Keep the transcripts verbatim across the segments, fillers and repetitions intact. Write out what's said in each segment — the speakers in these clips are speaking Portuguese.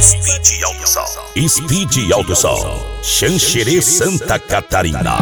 Speed Alto Som. Speed Alto Som. Xanxerê, Santa Catarina.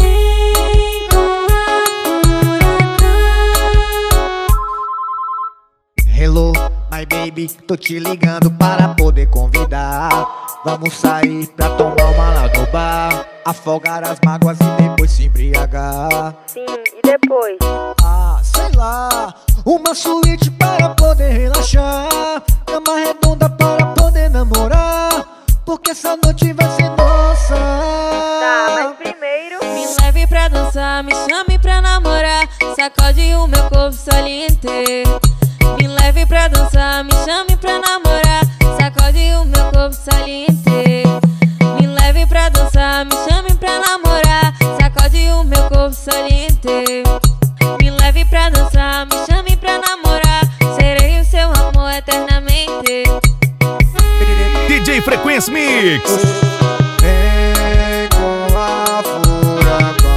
Hello, my baby, tô te ligando para poder convidar. Vamos sair pra tomar uma lá no bar, afogar as mágoas e depois se embriagar. Sim, e depois? Ah, sei lá, uma suíte para poder relaxar, cama redonda para poder namorar, porque essa noite vai ser nossa. Tá, mas primeiro me leve pra dançar, me chame pra namorar, sacode o meu corpo saliente. Me leve pra dançar, me chame pra namorar, sacode o meu corpo saliente. Me leve pra dançar, me chame pra namorar, sacode o meu corpo saliente. Me leve pra dançar, me chame pra namorar, serei o seu amor eternamente. D J Frequência Mix. Vem com a furacão.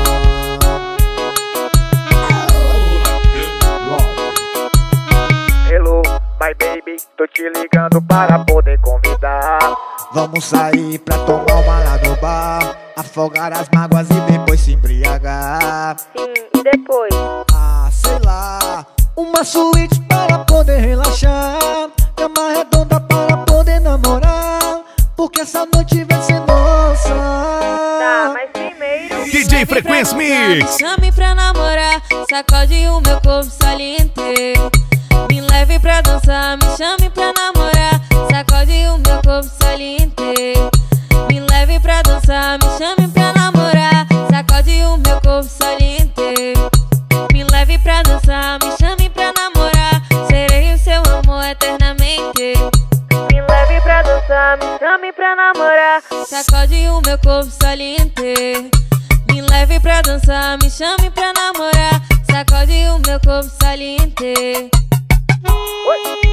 Hello, my baby, tô te ligando para poder convidar. Vamos sair pra tomar uma lá no bar, afogar as mágoas e depois se embriagar. sim, e depois? Ah, sei lá, uma suíte para poder relaxar, cama redonda para poder namorar, porque essa noite vai ser nossa. Tá, mas primeiro D J Frequência Me Mix. chame pra namorar, sacode o meu corpo saliente. Me leve pra dançar, me chame pra namorar, sacode o meu corpo saliente. Me leve pra dançar, me chame pra namorar, sacode o meu corpo saliente. Me leve pra dançar, me chame pra namorar, serei o seu amor eternamente. me leve pra dançar, me chame pra namorar. Sacode o meu corpo saliente. Me leve pra dançar, me chame pra namorar, sacode o meu corpo saliente. Oi.